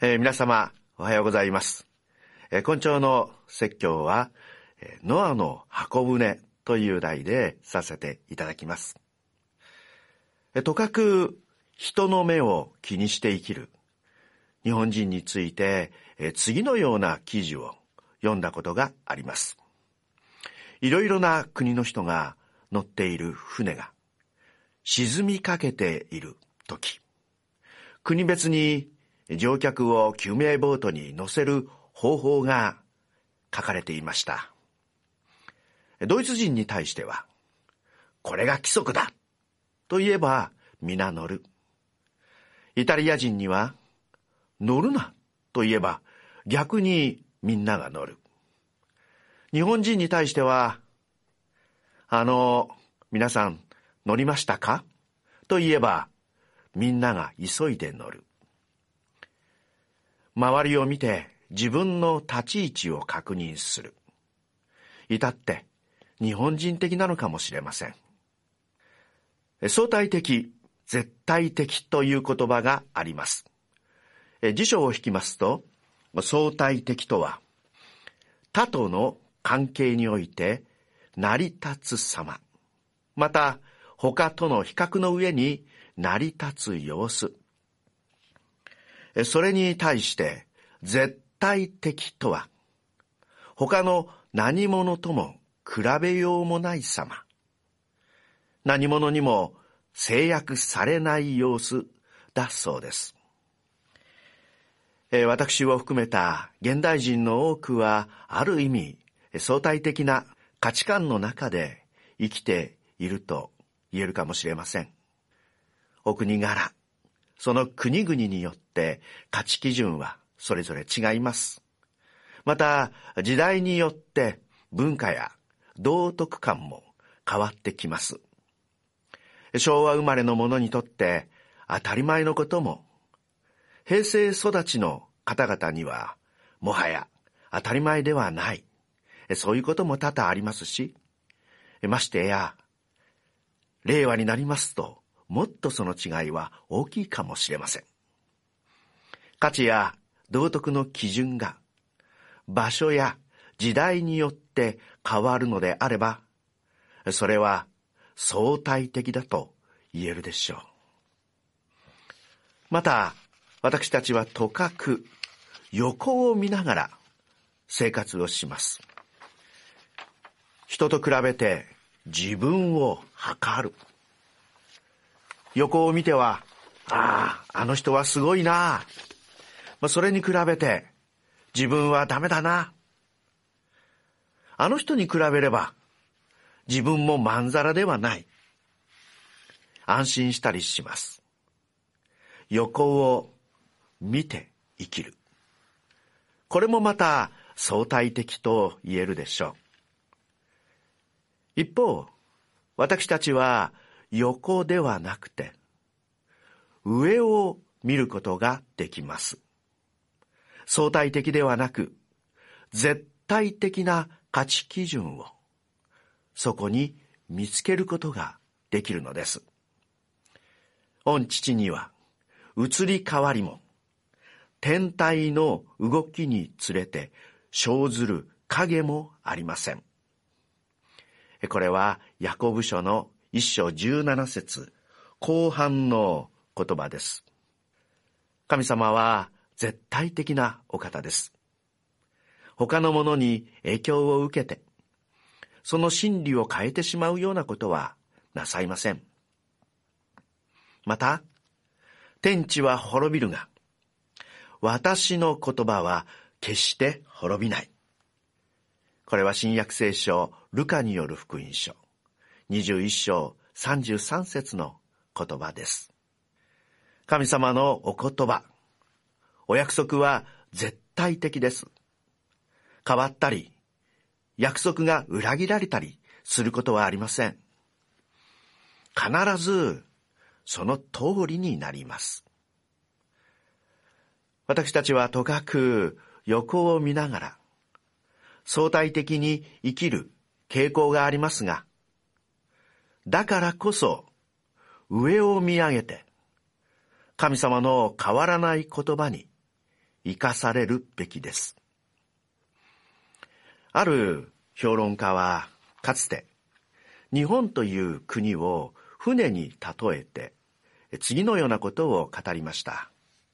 皆様おはようございます。今朝の説教はノアの箱舟という題でさせていただきます。とかく人の目を気にして生きる日本人について次のような記事を読んだことがあります。いろいろな国の人が乗っている船が沈みかけているとき、国別に乗客を救命ボートに乗せる方法が書かれていました。ドイツ人に対しては、これが規則だと言えば皆乗る。イタリア人には、乗るなと言えば逆にみんなが乗る。日本人に対しては、皆さん乗りましたかと言えばみんなが急いで乗る。周りを見て自分の立ち位置を確認する。至って日本人的なのかもしれません。相対的、絶対的という言葉があります。辞書を引きますと、相対的とは他との関係において成り立つ様、また他との比較の上に成り立つ様子。それに対して絶対的とは他の何者とも比べようもない様。何者にも制約されない様子だそうです。私を含めた現代人の多くはある意味相対的な価値観の中で生きていると言えるかもしれません。お国柄、その国々によって価値基準はそれぞれ違います。また時代によって文化や道徳観も変わってきます。昭和生まれの者にとって当たり前のことも、平成育ちの方々にはもはや当たり前ではない。そういうことも多々ありますし、ましてや令和になりますともっとその違いは大きいかもしれません。価値や道徳の基準が場所や時代によって変わるのであれば、それは相対的だと言えるでしょう。また、私たちはとかく横を見ながら生活をします。人と比べて自分を測る。横を見ては、あの人はすごいな。それに比べて自分はダメだな。あの人に比べれば自分もまんざらではない。安心したりします。横を見て生きる。これもまた相対的と言えるでしょう。一方、私たちは横ではなくて上を見ることができます。相対的ではなく絶対的な価値基準をそこに見つけることができるのです。御父には移り変わりも天体の動きにつれて生ずる影もありません。これはヤコブ書の1章17節後半の言葉です。神様は絶対的なお方です。他のものに影響を受けてその真理を変えてしまうようなことはなさいません。また、天地は滅びるが私の言葉は決して滅びない。これは新約聖書ルカによる福音書21章33節の言葉です。神様のお言葉、お約束は絶対的です。変わったり、約束が裏切られたりすることはありません。必ずその通りになります。私たちはとかく横を見ながら相対的に生きる傾向がありますが、だからこそ上を見上げて神様の変わらない言葉に生かされるべきです。ある評論家はかつて日本という国を船に例えて次のようなことを語りました。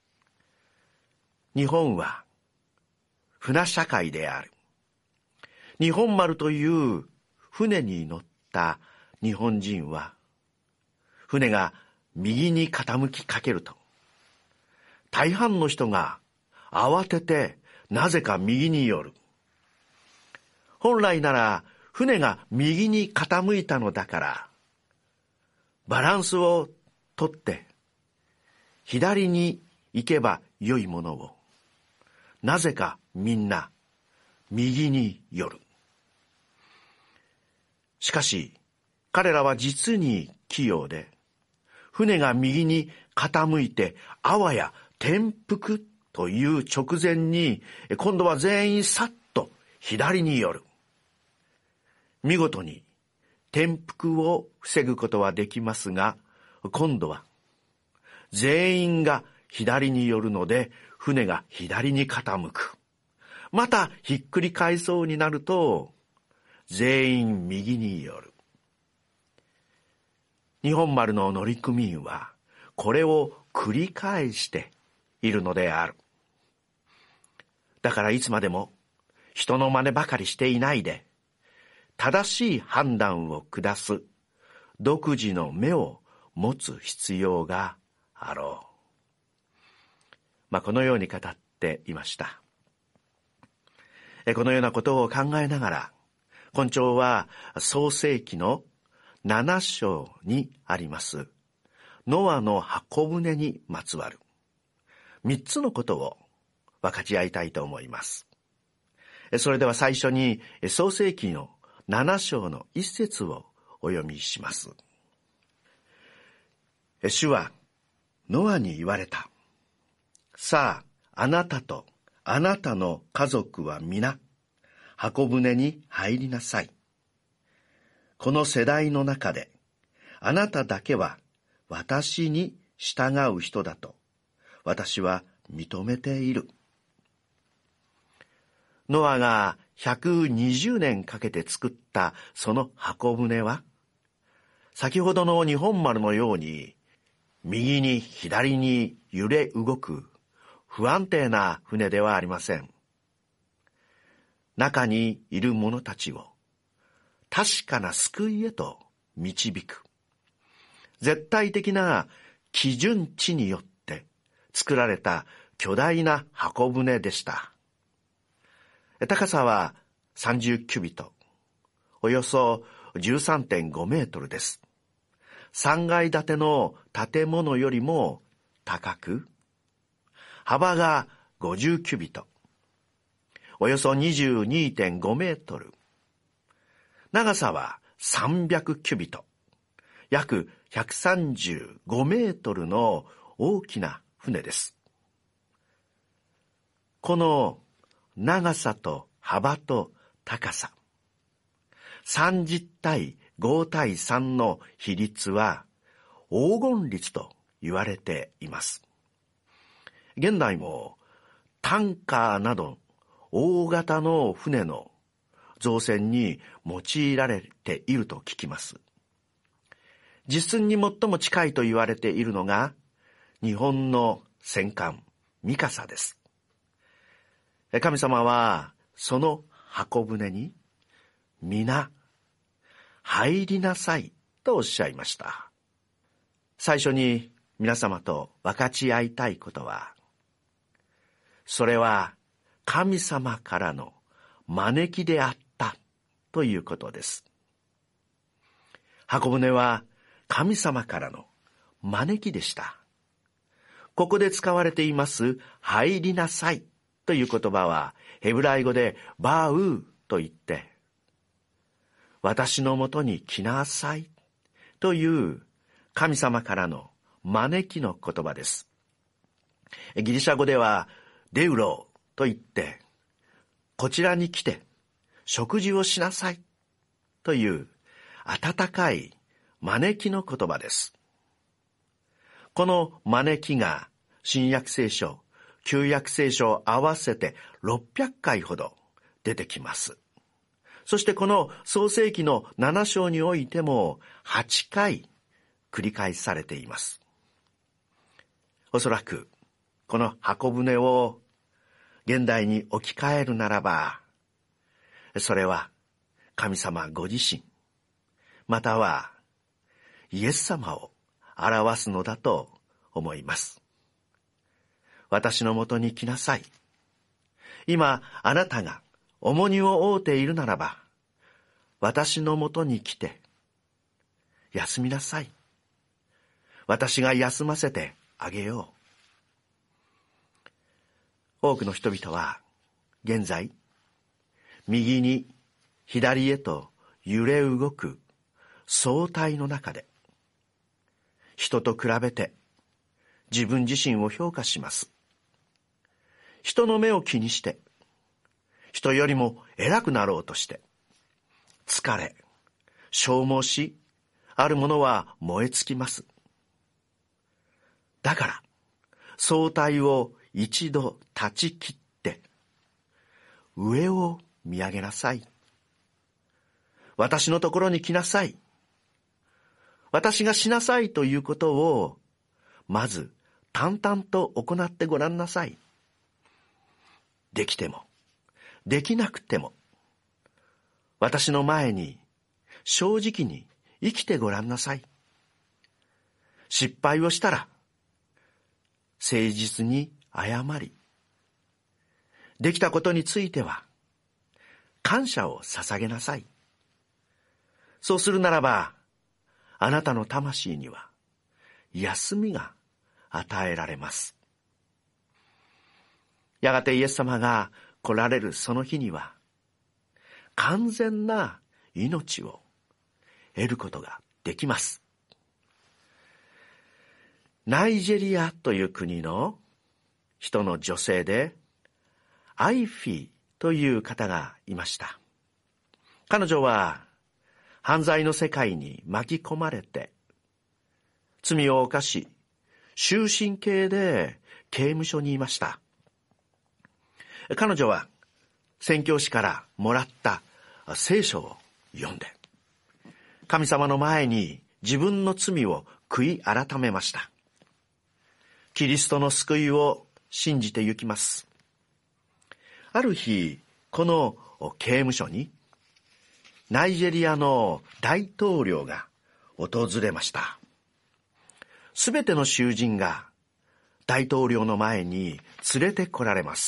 日本は船社会である。日本丸という船に乗った日本人は、船が右に傾きかけると、大半の人が慌ててなぜか右に寄る。本来なら船が右に傾いたのだから、バランスをとって左に行けばよいものを、なぜかみんな右に寄る。しかし彼らは実に器用で、船が右に傾いてあわや転覆という直前に、今度は全員さっと左に寄る。見事に転覆を防ぐことはできますが、今度は全員が左に寄るので船が左に傾く。またひっくり返そうになると全員右に寄る。日本丸の乗組員はこれを繰り返しているのである。だからいつまでも人の真似ばかりしていないで、正しい判断を下す独自の目を持つ必要があろう。このように語っていました。このようなことを考えながら、今朝は創世記の7章にありますノアの箱舟にまつわる3つのことを分かち合いたいと思います。それでは最初に創世記の7章の1節をお読みします。主はノアに言われた。さあ、あなたとあなたの家族は皆箱舟に入りなさい。この世代の中であなただけは私に従う人だと私は認めている。ノアが120年かけて作ったその箱舟は、先ほどの日本丸のように右に左に揺れ動く不安定な船ではありません。中にいる者たちを確かな救いへと導く絶対的な基準値によって作られた巨大な箱舟でした。高さは30キュビト、およそ 13.5 メートルです。3階建ての建物よりも高く、幅が50キュビト、およそ 22.5 メートル、長さは300キュビト、約135メートルの大きな船です。この長さと幅と高さ、30対5対3の比率は黄金率と言われています。現代もタンカーなど大型の船の造船に用いられていると聞きます。実寸に最も近いと言われているのが日本の戦艦三笠です。神様はその箱舟に皆入りなさいとおっしゃいました。最初に皆様と分かち合いたいことは、それは神様からの招きであったということです。箱舟は神様からの招きでした。ここで使われています入りなさいという言葉はヘブライ語でバウーと言って、私のもとに来なさいという神様からの招きの言葉です。ギリシャ語ではデウローと言って、こちらに来て食事をしなさいという温かい招きの言葉です。この招きが新約聖書旧約聖書を合わせて600回ほど出てきます。そしてこの創世記の7章においても8回繰り返されています。おそらくこの箱舟を現代に置き換えるならば、それは神様ご自身、またはイエス様を表すのだと思います。私のもとに来なさい。今あなたが重荷を負うているならば、私のもとに来て休みなさい。私が休ませてあげよう。多くの人々は現在、右に左へと揺れ動く相対の中で、人と比べて自分自身を評価します。人の目を気にして、人よりも偉くなろうとして、疲れ、消耗し、あるものは燃え尽きます。だから、相対を一度断ち切って、上を見上げなさい。私のところに来なさい。私がしなさいということを、まず淡々と行ってごらんなさい。できても、できなくても、私の前に正直に生きてごらんなさい。失敗をしたら、誠実に謝り、できたことについては、感謝を捧げなさい。そうするならば、あなたの魂には休みが与えられます。やがてイエス様が来られるその日には、完全な命を得ることができます。ナイジェリアという国の人の女性で、アイフィーという方がいました。彼女は犯罪の世界に巻き込まれて、罪を犯し、終身刑で刑務所にいました。彼女は宣教師からもらった聖書を読んで、神様の前に自分の罪を悔い改めました。キリストの救いを信じてゆきます。ある日、この刑務所にナイジェリアの大統領が訪れました。すべての囚人が大統領の前に連れて来られます。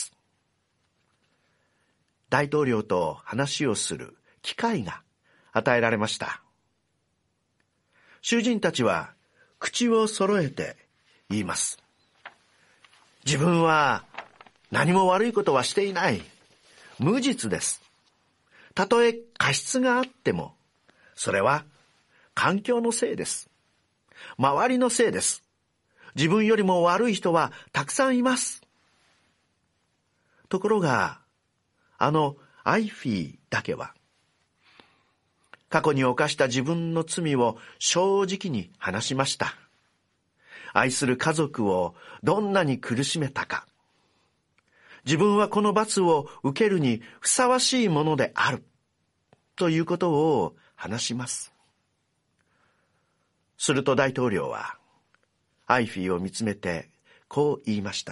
大統領と話をする機会が与えられました。囚人たちは口を揃えて言います。自分は何も悪いことはしていない。無実です。たとえ過失があっても、それは環境のせいです。周りのせいです。自分よりも悪い人はたくさんいます。ところが、アイフィーだけは、過去に犯した自分の罪を正直に話しました。愛する家族をどんなに苦しめたか。自分はこの罰を受けるにふさわしいものである。ということを話します。すると大統領は、アイフィーを見つめてこう言いました。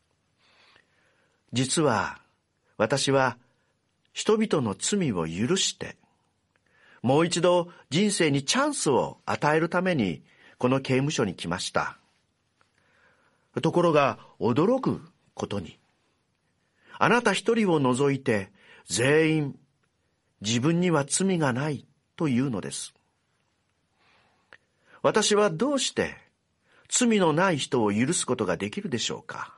実は、私は人々の罪を許して、もう一度人生にチャンスを与えるためにこの刑務所に来ました。ところが驚くことに、あなた一人を除いて全員自分には罪がないというのです。私はどうして罪のない人を許すことができるでしょうか。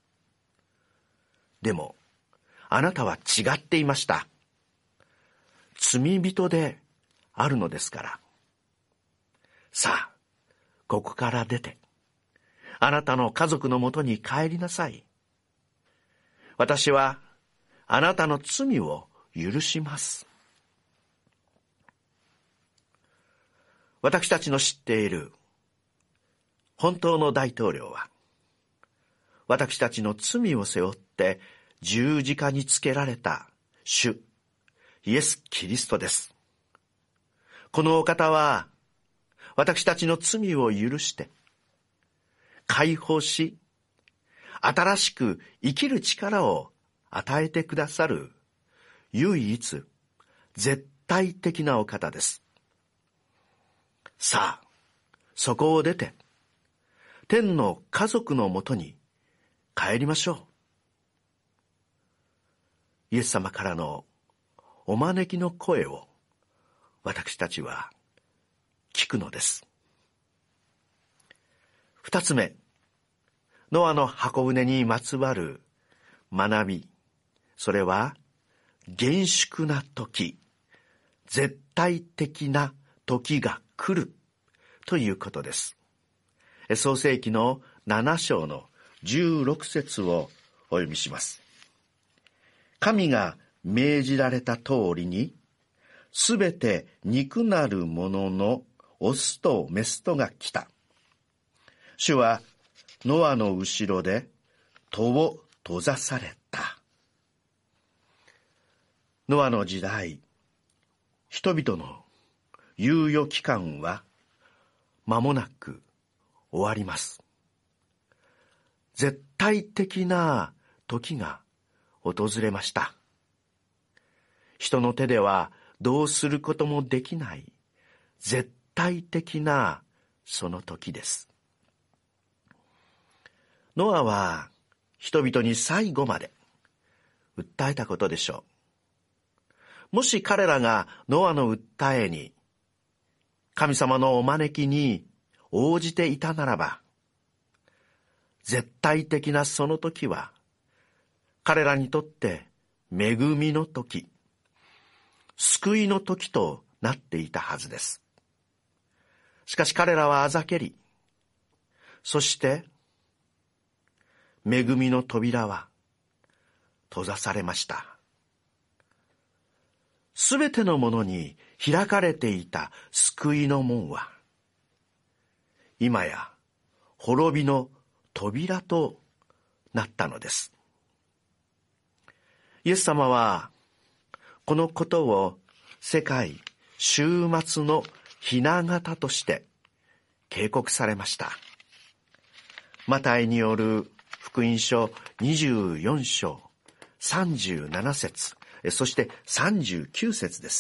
でもあなたは違っていました。罪人であるのですから。さあ、ここから出て、あなたの家族のもとに帰りなさい。私はあなたの罪を許します。私たちの知っている本当の大統領は、 私たちの罪を背負って十字架につけられた主イエス・キリストです。このお方は私たちの罪を許して解放し、新しく生きる力を与えてくださる唯一絶対的なお方です。さあ、そこを出て天の家族のもとに帰りましょう。イエス様からのお招きの声を私たちは聞くのです。二つ目、ノアの箱舟にまつわる学び、それは厳粛な時、絶対的な時が来るということです。創世記の7章の16節をお読みします。神が命じられた通りに、すべて肉なるもののオスとメスとが来た。主はノアの後ろで戸を閉ざされた。ノアの時代、人々の猶予期間は間もなく終わります。絶対的な時が訪れました。人の手ではどうすることもできない絶対的なその時です。ノアは人々に最後まで訴えたことでしょう。もし彼らがノアの訴えに、神様のお招きに応じていたならば、絶対的なその時は、彼らにとって恵みの時、救いの時となっていたはずです。しかし彼らはあざけり、そして恵みの扉は閉ざされました。すべてのものに開かれていた救いの門は、今や滅びの扉となったのです。イエス様はこのことを世界終末の雛形として警告されました。マタイによる福音書24章37節、そして39節です。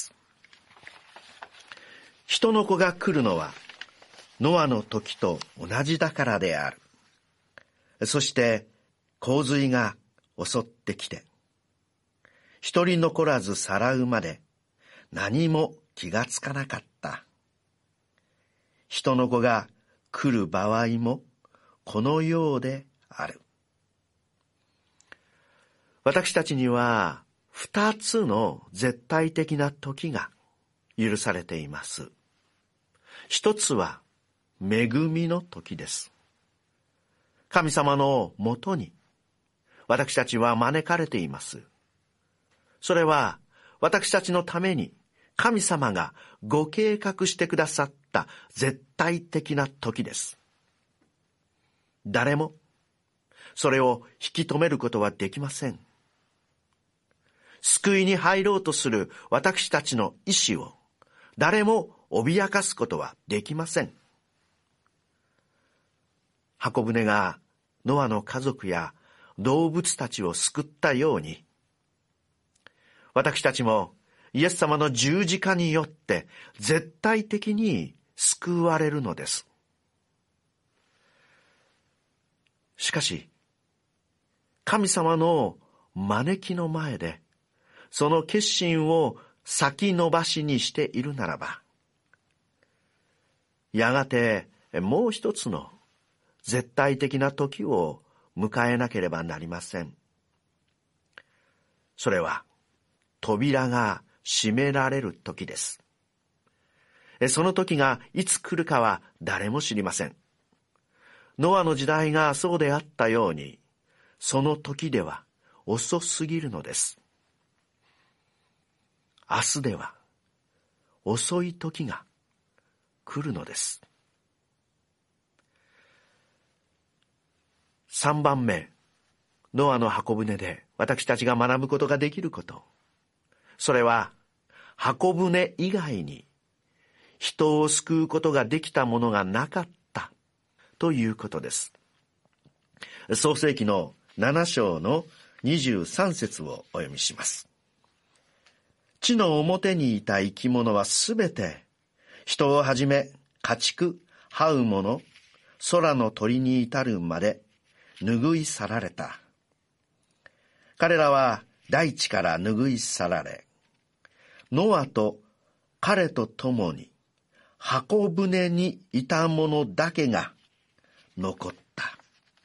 人の子が来るのはノアの時と同じだからである。そして洪水が襲ってきて、一人残らずさらうまで何も気がつかなかった。人の子が来る場合もこのようである。私たちには二つの絶対的な時が許されています。一つは恵みの時です。神様のもとに私たちは招かれています。それは私たちのために神様がご計画してくださった絶対的な時です。誰もそれを引き止めることはできません。救いに入ろうとする私たちの意志を誰も脅かすことはできません。箱舟がノアの家族や動物たちを救ったように、私たちもイエス様の十字架によって絶対的に救われるのです。しかし、神様の招きの前でその決心を先延ばしにしているならば、やがてもう一つの絶対的な時を迎えなければなりません。それは扉が閉められる時です。その時がいつ来るかは誰も知りません。ノアの時代がそうであったように、その時では遅すぎるのです。明日では遅い時が来るのです。3番目、 ノアの箱舟で私たちが学ぶことができること、それは箱舟以外に人を救うことができたものがなかったということです。創世記の7章の23節をお読みします。地の表にいた生き物はすべて、人をはじめ家畜、這うもの、空の鳥に至るまで拭い去られた。彼らは大地から拭い去られ、ノアと彼と共に箱舟にいたものだけが残った。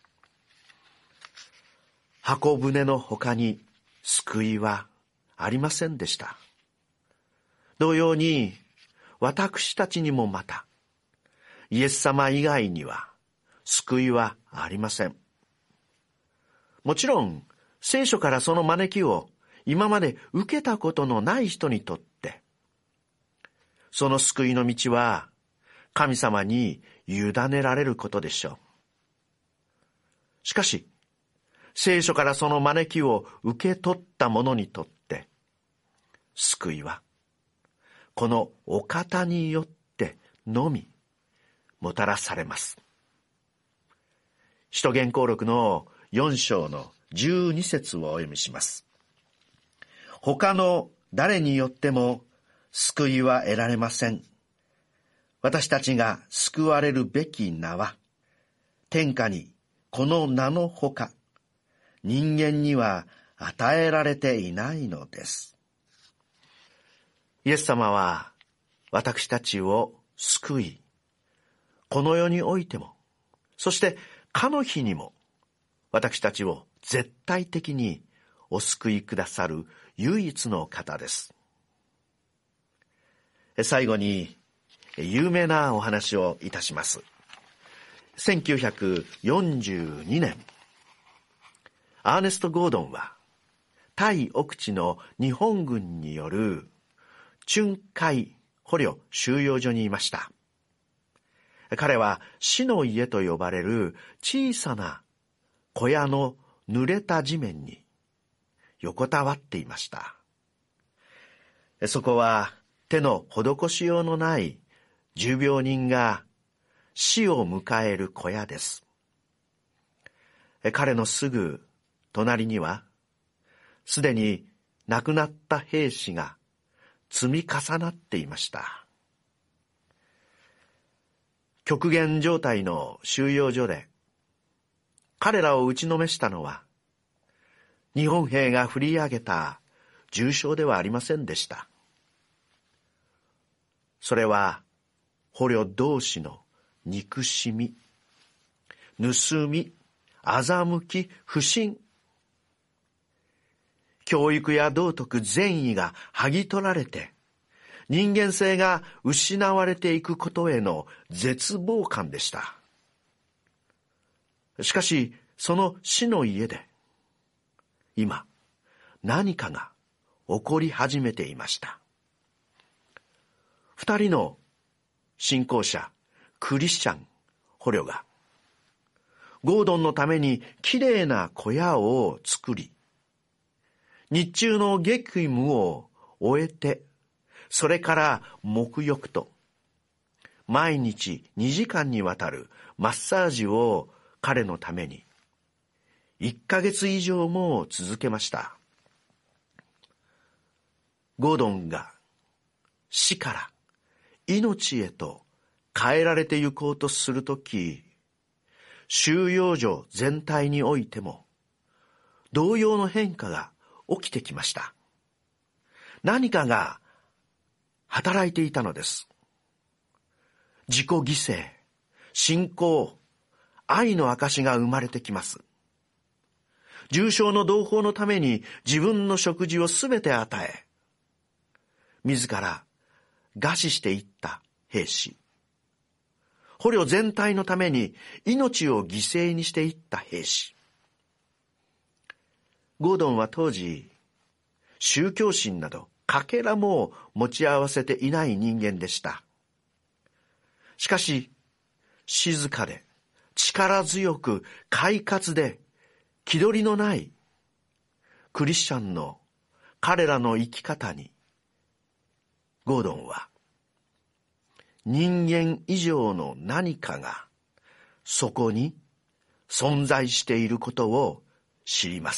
箱舟の他に救いはありませんでした。同様に私たちにもまたイエス様以外には救いはありません。もちろん聖書からその招きを今まで受けたことのない人にとってその救いの道は神様に委ねられることでしょう。しかし聖書からその招きを受け取った者にとって救いはこのお方によってのみもたらされます。使徒言行録の4章の12節をお読みします。他の誰によっても救いは得られません。私たちが救われるべき名は天下にこの名のほか人間には与えられていないのです。イエス様は私たちを救い、この世においても、そしてかの日にも私たちを絶対的にお救いくださる唯一の方です。最後に有名なお話をいたします。1942年、アーネスト・ゴードンはタイ奥地の日本軍によるチュンカイ捕虜収容所にいました。彼は死の家と呼ばれる小さな小屋の濡れた地面に横たわっていました。そこは手の施しようのない重病人が死を迎える小屋です。彼のすぐ隣にはすでに亡くなった兵士が積み重なっていました。極限状態の収容所で彼らを打ちのめしたのは日本兵が振り上げた重傷ではありませんでした。それは捕虜同士の憎しみ、盗み、欺き、不信、教育や道徳、善意が剥ぎ取られて人間性が失われていくことへの絶望感でした。しかしその死の家で今何かが起こり始めていました。二人の信仰者クリスチャン捕虜がゴードンのためにきれいな小屋を作り、日中の激務を終えて、それから沐浴と毎日2時間にわたるマッサージを彼のために1ヶ月以上も続けました。ゴードンが死から命へと変えられて行こうとするとき、収容所全体においても同様の変化が起きてきました。何かが働いていたのです。自己犠牲、信仰、愛の証が生まれてきます。重症の同胞のために自分の食事をすべて与え、自ら餓死していった兵士、捕虜全体のために命を犠牲にしていった兵士。ゴードンは当時、宗教心などかけらも持ち合わせていない人間でした。しかし、静かで力強く快活で気取りのないクリスチャンの彼らの生き方に、ゴードンは人間以上の何かがそこに存在していることを知ります。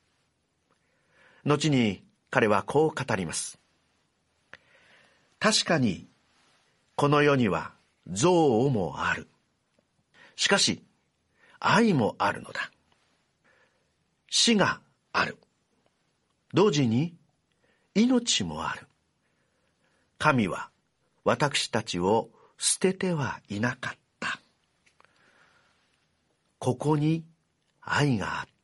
後に彼はこう語ります。確かにこの世には憎悪もある。しかし愛もあるのだ。死がある。同時に命もある。神は私たちを捨ててはいなかった。ここに愛があった。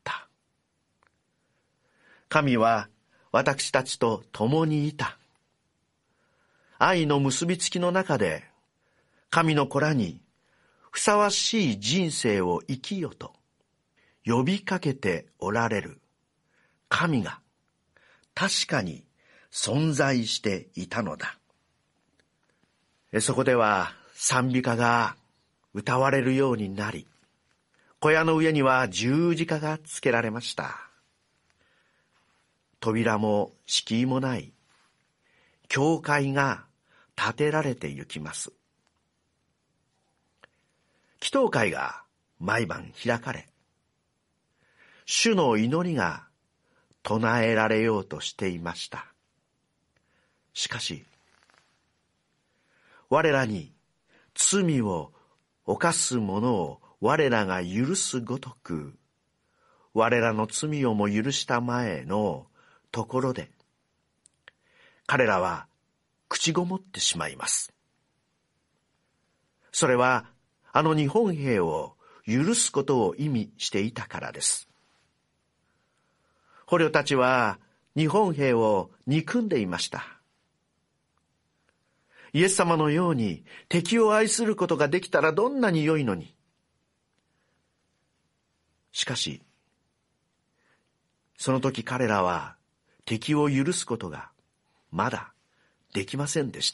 神は私たちと共にいた。愛の結びつきの中で、神の子らにふさわしい人生を生きよと呼びかけておられる神が確かに存在していたのだ。そこでは賛美歌が歌われるようになり、小屋の上には十字架がつけられました。扉も敷居もない教会が建てられてゆきます。祈祷会が毎晩開かれ、主の祈りが唱えられようとしていました。しかし、我らに罪を犯す者を我らが許すごとく、我らの罪をも許したまえのところで、彼らは口ごもってしまいます。それはあの日本兵を許すことを意味していたからです。捕虜たちは日本兵を憎んでいました。イエス様のように敵を愛することができたらどんなに良いのに。しかし、その時彼らは敵を許すことがまだできませんでした。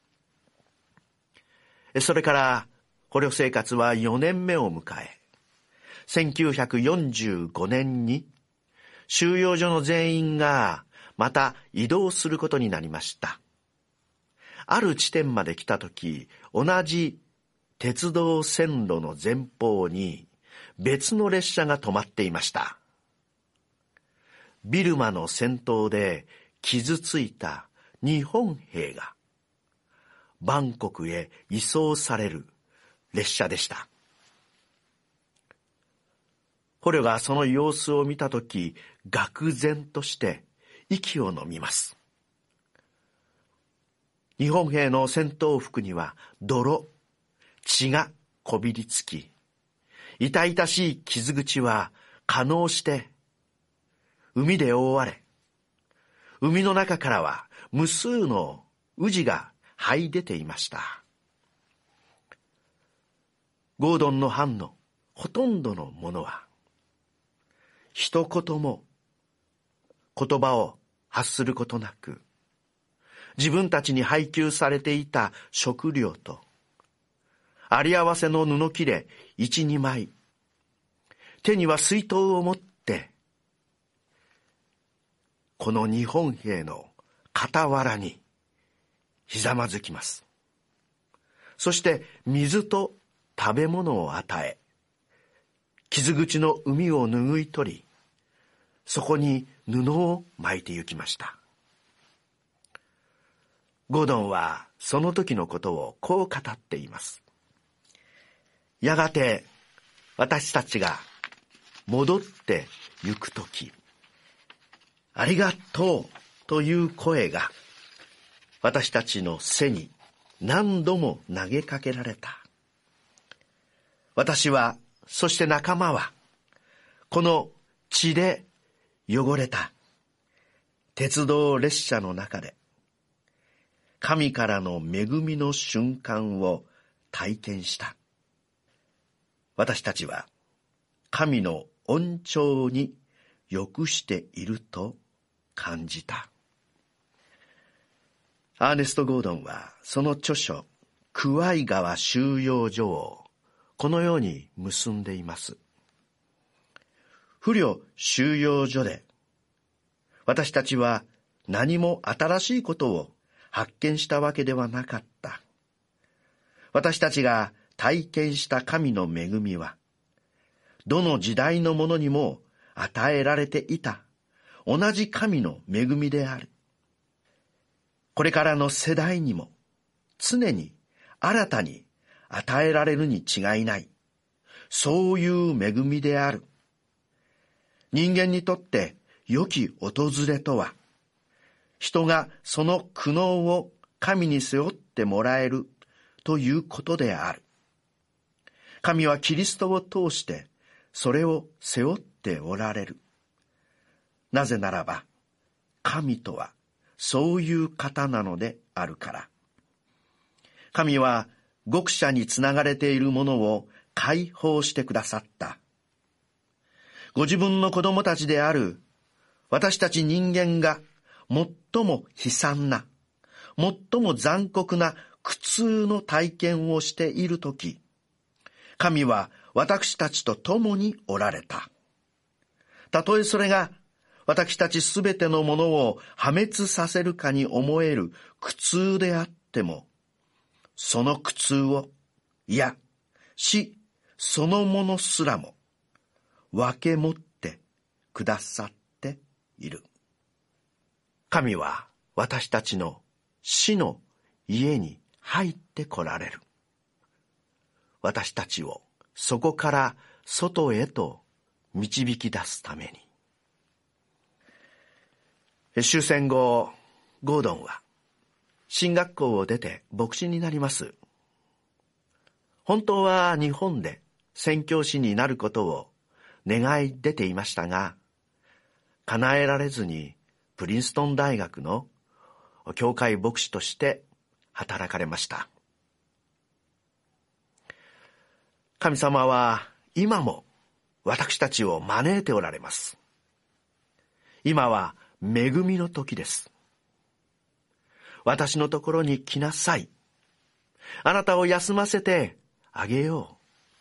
それから捕虜生活は4年目を迎え、1945年に収容所の全員がまた移動することになりました。ある地点まで来たとき、同じ鉄道線路の前方に別の列車が止まっていました。ビルマの戦闘で傷ついた日本兵がバンコクへ移送される列車でした。捕虜がその様子を見たとき、愕然として息を飲みます。日本兵の戦闘服には泥、血がこびりつき、痛々しい傷口は化膿して海で覆われ、海の中からは無数の蛆が這い出ていました。ゴードンの班のほとんどのものは一言も言葉を発することなく、自分たちに配給されていた食料とあり合わせの布切れ 1,2 枚、手には水筒を持ってこの日本兵の傍らにひざまずきます。そして水と食べ物を与え、傷口の膿を拭い取り、そこに布を巻いて行きました。ゴードンはその時のことをこう語っています。やがて私たちが戻って行くとき、ありがとうという声が私たちの背に何度も投げかけられた。私は、そして仲間は、この血で汚れた鉄道列車の中で、神からの恵みの瞬間を体験した。私たちは神の恩寵に浴していると感じた。アーネスト・ゴードンはその著書クワイ川収容所をこのように結んでいます。 不慮収容所で、私たちは何も新しいことを発見したわけではなかった。私たちが体験した神の恵みは、どの時代のものにも与えられていた同じ神の恵みである。これからの世代にも常に新たに与えられるに違いない、そういう恵みである。人間にとって良き訪れとは、人がその苦悩を神に背負ってもらえるということである。神はキリストを通してそれを背負っておられる。なぜならば、神とはそういう方なのであるから。神は獄舎につながれているものを解放してくださった。ご自分の子供たちである私たち人間が最も悲惨な、最も残酷な苦痛の体験をしているとき、神は私たちと共におられた。たとえそれが私たちすべてのものを破滅させるかに思える苦痛であっても、その苦痛を、いや、死そのものすらも分け持ってくださっている。神は私たちの死の家に入って来られる。私たちをそこから外へと導き出すために。終戦後、ゴードンは神学校を出て牧師になります。本当は日本で宣教師になることを願い出ていましたが、叶えられずにプリンストン大学の教会牧師として働かれました。神様は今も私たちを招いておられます。今は恵みの時です。私のところに来なさい。あなたを休ませてあげよ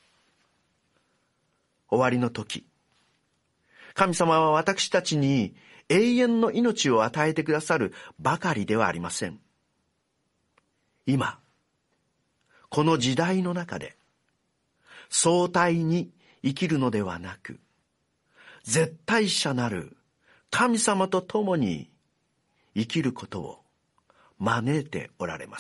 う。終わりの時、神様は私たちに永遠の命を与えてくださるばかりではありません。今、この時代の中で、相対に生きるのではなく、絶対者なる神様と共に生きることを招いておられます。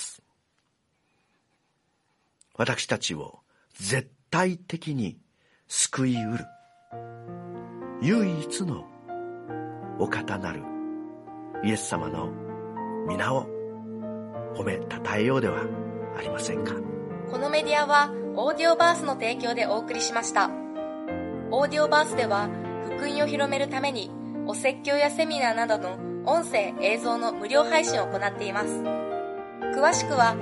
私たちを絶対的に救いうる唯一のお方なるイエス様の皆を褒めたたえようではありませんか。 このメディアはオーディオバースの提供でお送りしました。オーディオバースでは福音を広めるためにお説教やセミナーなどの音声映像の無料配信を行っています。詳しくは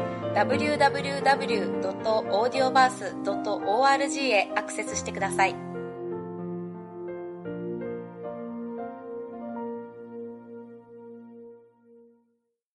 http://www.audioverse.org へアクセスしてください。